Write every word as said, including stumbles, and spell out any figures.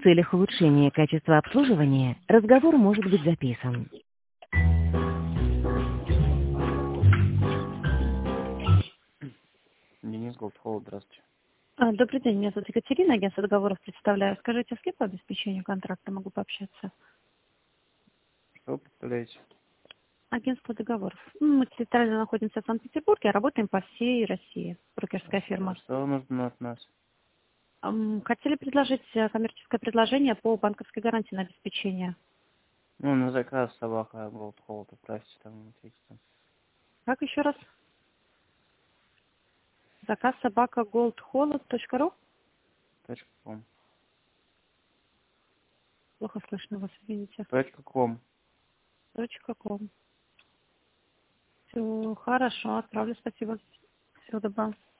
целях улучшения качества обслуживания разговор может быть записан. Денис Голдхолл, здравствуйте. А, Добрый день, меня зовут Екатерина, агентство договоров представляю. Скажите, с кем по обеспечению контракта могу пообщаться? Что вы представляете? Агентство договоров. Ну, Мы территориально находимся в Санкт-Петербурге, а работаем по всей России. Брокерская фирма. Что нужно от нас? Ам, Хотели предложить э, коммерческое предложение по банковской гарантии на обеспечение. Ну, на заказ собака Голдхолл, отправьте там, ответите. Как еще раз? Заказ собака goldholod точка ру. Точка ком. Плохо слышно вас, извините. Точка ком. Точка ком. Все, хорошо, отправлю, спасибо. Всего доброго.